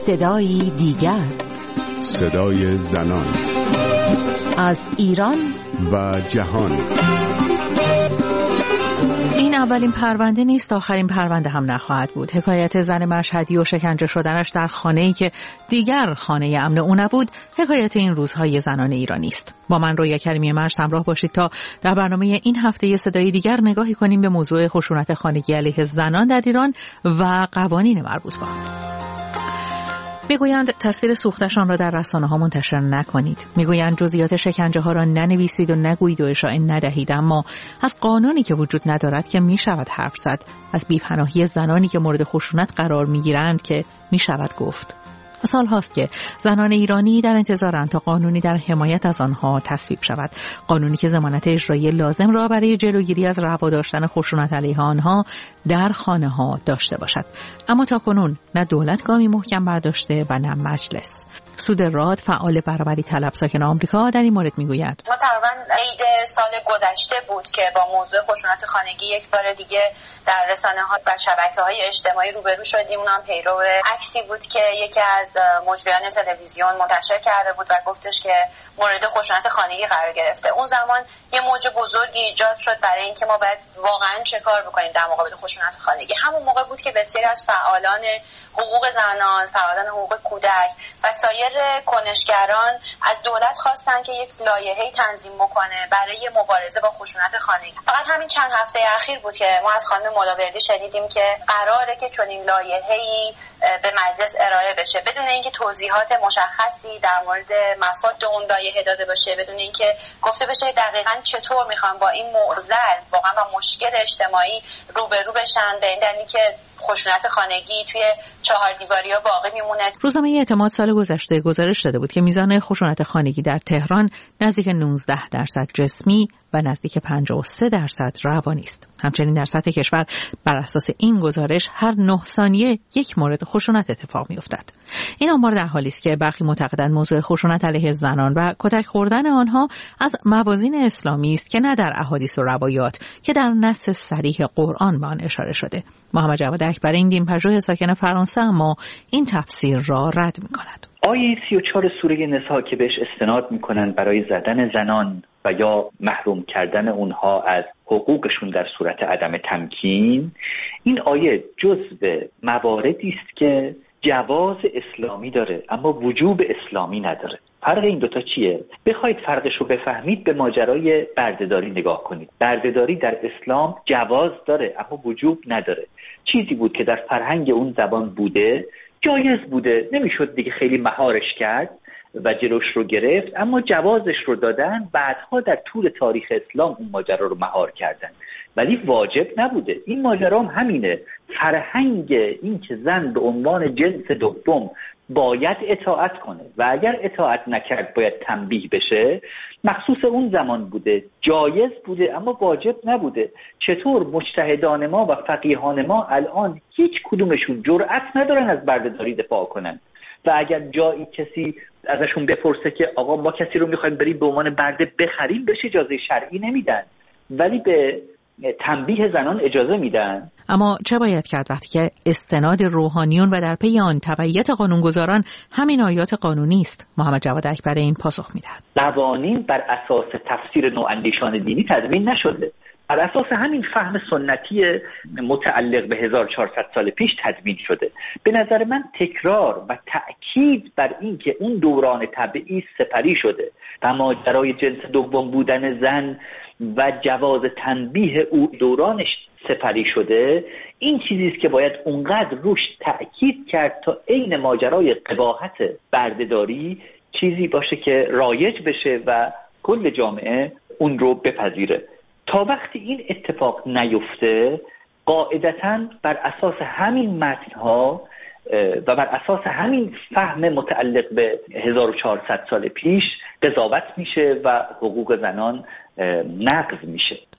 صدایی دیگر، صدای زنان از ایران و جهان. این اولین پرونده نیست، آخرین پرونده هم نخواهد بود. حکایت زن مشهدی و شکنجه شدنش در خانه‌ای که دیگر خانه امن او نبود، حکایت این روزهای زنان ایرانی است. با من رویا کریمی مشت همراه باشید تا در برنامه این هفته صدای دیگر نگاهی کنیم به موضوع خشونت خانگی علیه زنان در ایران و قوانین مربوط به آن. میگویند تصویر سوختشان را در رسانه‌ها منتشر نکنید. میگویند جزئیات شکنجه ها را ننویسید و نگویید و اشاعه ندهید، اما از قانونی که وجود ندارد که میشود حرف زد، از بی‌پناهی زنانی که مورد خشونت قرار میگیرند که میشود گفت. سال هاست که زنان ایرانی در انتظارند تا قانونی در حمایت از آنها تصویب شود، قانونی که ضمانت اجرایی لازم را برای جلوگیری از روا داشتن خشونت علیه آنها در خانه ها داشته باشد. اما تاکنون نه دولت گامی محکم برداشته و نه مجلس. سود راد، فعال برابری طلب ساکن آمریکا، در این مورد میگوید: ما تقریبا عید سال گذشته بود که با موضوع خشونت خانگی یک بار دیگه در رسانه‌ها و شبکه‌های اجتماعی روبرو شدیم. اونم پیرو عکسی بود که یکی از مجریان تلویزیون منتشر کرده بود و گفتش که مورد خشونت خانگی قرار گرفته. اون زمان یه موج بزرگی ایجاد شد برای اینکه ما باید واقعا چه کار بکنیم در مقابل خشونت خانگی. همون موقع بود که بسیاری از فعالان حقوق زنان، فعالان حقوق کودک و سایر کنشگران از دولت خواستن که یک لایحه‌ای تنظیم بکنه برای مبارزه با خشونت خانگی. فقط همین چند هفته اخیر بود که ما از خانم ملاوردی شنیدیم که قراره که چنین لایحه‌ای به مجلس ارائه بشه، بدون اینکه توضیحات مشخصی در مورد مفاد اون لایحه داده باشه، بدون اینکه گفته بشه دقیقاً چطور میخوان با این معضل واقعا با مشکل اجتماعی روبرو بشن، به این دلیل که خشونت خانگی توی چهار دیواریا باقی میمونه. روزنامه اعتماد سال گذشته گزارش داده بود که میزان خشونت خانگی در تهران نزدیک 19% جسمی و نزدیک 53% روانی است. همچنین در سطح کشور بر اساس این گزارش هر 9 ثانیه یک مورد خشونت اتفاق می‌افتد. این آمار در حالی است که برخی معتقدند موضوع خشونت علیه زنان و کتک خوردن آنها از موازین اسلامی است که نه در احادیث و روایات که در نص صریح قرآن به آن اشاره شده. محمد جواد اکبر، این دین‌پژوه ساکن فرانسه، اما این تفسیر را رد می‌کند. آیه 34 سوره نساء که بهش استناد می‌کنند برای زدن زنان و یا محروم کردن اونها از حقوقشون در صورت عدم تمکین، این آیه جزو مواردی است که جواز اسلامی داره اما وجوب اسلامی نداره. فرق این دوتا چیه؟ بخواید فرقش رو بفهمید به ماجرای بردهداری نگاه کنید. بردهداری در اسلام جواز داره اما وجوب نداره. چیزی بود که در فرهنگ اون زبان بوده، جایز بوده، نمیشد دیگه خیلی مهارش کرد و جلوش رو گرفت، اما جوازش رو دادن. بعدها در طول تاریخ اسلام اون ماجرا رو مهار کردن، ولی واجب نبوده. این ماجرا هم همینه. فرهنگ این که زن به عنوان جنس دوم باید اطاعت کنه و اگر اطاعت نکرد باید تنبیه بشه، مخصوص اون زمان بوده، جایز بوده اما واجب نبوده. چطور مجتهدان ما و فقیهان ما الان هیچ کدومشون جرأت ندارن از بردهداری دفاع کنن و اگر جایی کسی ازشون بپرسه که آقا ما کسی رو میخوایم بریم به عنوان برده بخریم، بهش اجازه شرعی نمیدن ولی به تنبیه زنان اجازه میدن. اما چه باید کرد وقتی که استناد روحانیون و در پی آن تبعیت قانونگذاران همین آیات قانونی است؟ محمد جواد اکبر این پاسخ میدهد: قوانین بر اساس تفسیر نواندیشان دینی تدوین نشده، بر اساس همین فهم سنتی متعلق به 1400 سال پیش تدوین شده. به نظر من تکرار و تأکید بر این که اون دوران تبعیض سپری شده و ماجرای جنس دوم بودن زن و جواز تنبیه او دورانش سپری شده، این چیزی است که باید اونقدر روش تأکید کرد تا عین ماجرای قباحت بردهداری چیزی باشه که رایج بشه و کل جامعه اون رو بپذیره. تا وقتی این اتفاق نیفته، قاعدتاً بر اساس همین متن‌ها و بر اساس همین فهم متعلق به 1400 سال پیش قضاوت میشه و حقوق زنان نقض میشه.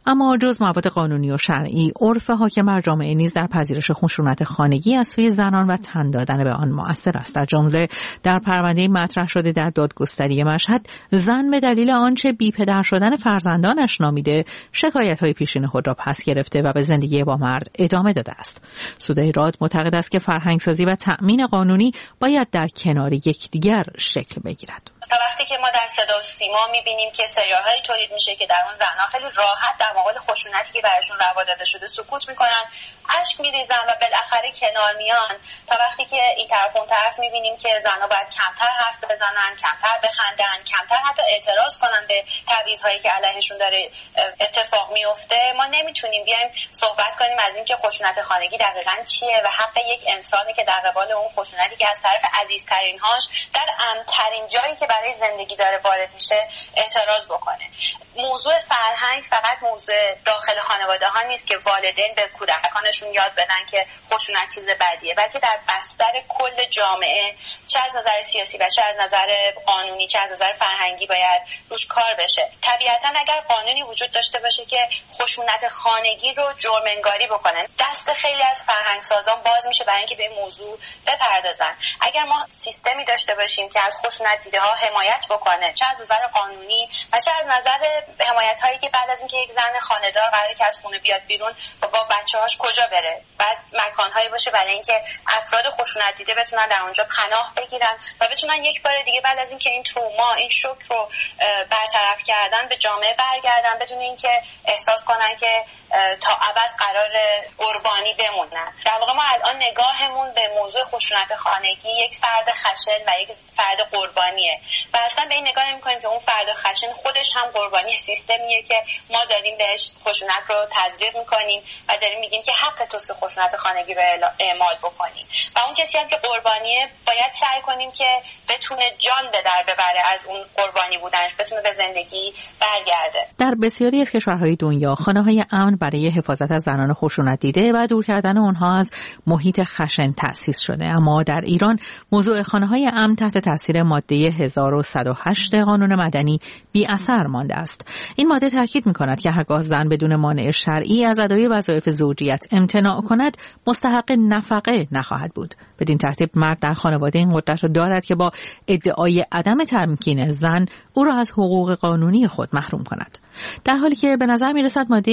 اما جز مواد قانونی و شرعی، عرف حاکم بر جامعه نیز در پذیرش خشونت خانگی از سوی زنان و تن دادن به آن مؤثر است. در جمله در پرونده مطرح شده در دادگستری مشهد، زن به دلیل آنچه بی پدر شدن فرزندانش نامیده شکایت‌های پیشین خود را پس گرفته و به زندگی با مرد ادامه داده است. سودای راد معتقد است که فرهنگسازی و تأمین قانونی باید در کنار یکدیگر شکل بگیرد. تا وقتی که ما در صدا و سیما می‌بینیم که سریال‌هایی تولید میشه که در اون زن‌ها خیلی راحت در مقابل خشونتی که براشون روا داده شده سکوت میکنن، اشک میریزن و بالاخره کنار میان، تا وقتی که این طرف اون طرف می‌بینیم که زن‌ها باید کمتر حرف بزنن، کمتر بخندن، کمتر حتی اعتراض کنن به تبعیض‌هایی که علیهشون داره اتفاق میفته، ما نمیتونیم بیایم صحبت کنیم از اینکه خشونت خانگی دقیقاً چیه و حق یک انسانی که در قبال اون خشونتی که از طرف عزیزترین‌هاش در امن‌ترین جایی که برای زندگی داره وارد میشه اعتراض بکنه. موضوع فرهنگ فقط موضوع داخل خانواده ها نیست که والدین به کودکانشون یاد بدن که خشونت چیز بدیه، بلکه در بستر کل جامعه، چه از نظر سیاسی و چه از نظر قانونی، چه از نظر فرهنگی باید روش کار بشه. طبیعتا اگر قانونی وجود داشته باشه که خشونت خانگی رو جرم انگاری بکنه، دست خیلی از فرهنگ سازان باز میشه برای اینکه به این موضوع بپردازن. اگر ما سیستمی داشته باشیم که از خشونت دیده ها حمایت بکنه، چه از نظر قانونی و چه از نظر حمایت هایی که بعد از اینکه یک زن خانه‌دار قراره که از خونه بیاد بیرون با بچه‌هاش کجا بره، بعد مکان‌هایی باشه برای اینکه افراد خشونت دیده بتونن در اونجا پناه بگیرن و بتونن یک بار دیگه بعد از اینکه این تروما، این شوک رو برطرف کردن به جامعه برگردن بدون اینکه احساس کنن که تا ابد قرار قربانی بمونن. در واقع ما الان نگاهمون به موضوع خشونت خانگی یک فرد خشن و یک فرد قربانیه و اصلا به این نگاه نمی‌کنیم که اون فرد خشن خودش هم قربانی سیستمیه که ما داریم بهش خشونت رو تزریق می‌کنیم و داریم میگیم که حق توست که خشونت خانگی رو اعمال بکنی و اون کسی هم که قربانیه باید سعی کنیم که بتونه جان به در ببره از اون قربانی بودنش، بتونه به زندگی برگرده. در بسیاری از کشورهای دنیا خانه‌های امن برای حفاظت از زنان خشونت دیده و دور کردن اونها از محیط خشن تأسیس شده، اما در ایران موضوع خانه‌های امن تحت تاثیر ماده 1108 قانون مدنی بی اثر مانده است. این ماده تاکید می‌کند که هرگاه زن بدون مانع شرعی از ادای وظایف زوجیت امتناع کند، مستحق نفقه نخواهد بود. بدین ترتیب مرد در خانواده این قدرت را دارد که با ادعای عدم تمکین زن او را از حقوق قانونی خود محروم کند. در حالی که به نظر می‌رسد ماده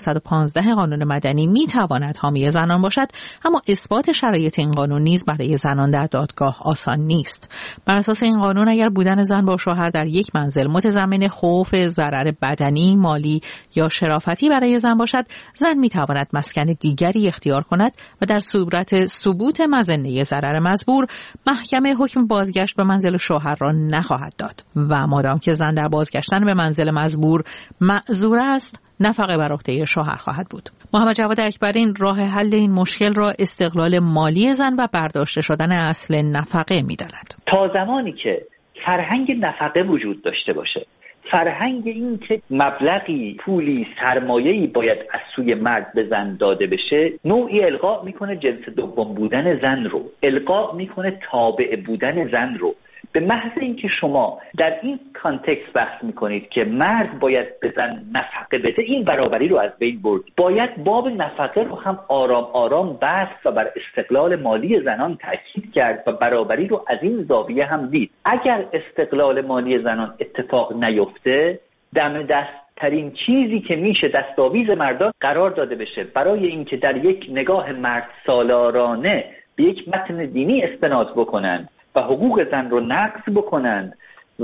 1115 قانون مدنی می‌تواند حامی زنان باشد، اما اثبات شرایط این قانون نیز برای زنان در دادگاه آسان نیست. بر اساس این قانون اگر بودن زن با شوهر در یک منزل متضمن خوف ضرر بدنی، مالی یا شرافتی برای زن باشد، زن می‌تواند مسکن دیگری اختیار کند و در صورت ثبوت مظنه ضرر مزبور، محکمه حکم بازگشت به منزل شوهر را نخواهد داد و مادام که زن در بازگشتن به منزل مزبور معذور است، نفقه بر عهده شوهر خواهد بود. محمد جواد اکبرین راه حل این مشکل را استقلال مالی زن و برداشته شدن اصل نفقه می‌داند. تا زمانی که فرهنگ نفقه وجود داشته باشه، فرهنگ این که مبلغی، پولی، سرمایه‌ای باید از سوی مرد به زن داده بشه، نوعی القا میکنه جنس دوم بودن زن رو، القا میکنه تابع بودن زن رو. به محض اینکه شما در این کانتکست بحث میکنید که مرد باید به زن نفقه بده، این برابری رو از بین برد. باید باب نفقه رو هم آرام آرام بست و بر استقلال مالی زنان تاکید کرد و برابری رو از این زاویه هم دید. اگر استقلال مالی زنان اتفاق نیفته، دم دست ترین چیزی که میشه دستاویز مردان قرار داده بشه برای اینکه در یک نگاه مرد سالارانه به یک متن دینی استناد بکنن و حقوق زن رو نقض بکنن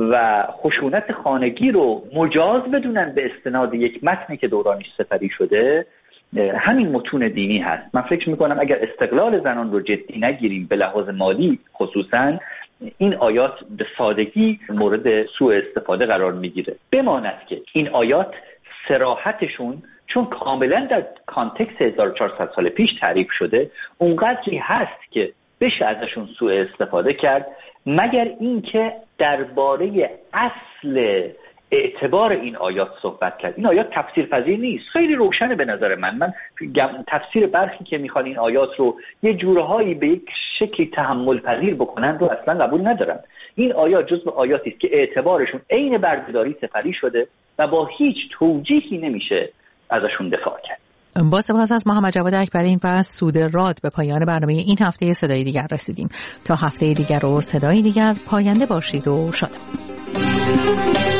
و خشونت خانگی رو مجاز بدونن به استناد یک متنی که دورانش سپری شده، همین متون دینی هست. من فکر میکنم اگر استقلال زنان رو جدی نگیریم به لحاظ مالی خصوصا، این آیات به سادگی مورد سوء استفاده قرار میگیره. بماند که این آیات صراحتشون چون کاملا در کانتکست 1400 سال پیش تعریف شده، اونقدری هست که بشه ازشون سوء استفاده کرد، مگر اینکه درباره اصل اعتبار این آیات صحبت کرد. این آیات تفسیر پذیر نیست، خیلی روشنه به نظر من تفسیر برخی که میخوان این آیات رو یه جورهایی به یک شکلی تحمل پذیر بکنن رو اصلا قبول ندارن. این آیات جزو آیاتی است که اعتبارشون عین بردهداری سپری شده و با هیچ توجیهی نمیشه ازشون دفاع کرد. با سپاس از محمد جواد اکبری این بحث سود راد به پایان برنامه این هفته صدای دیگر رسیدیم. تا هفته دیگر و صدای دیگر پاینده باشید و شاد.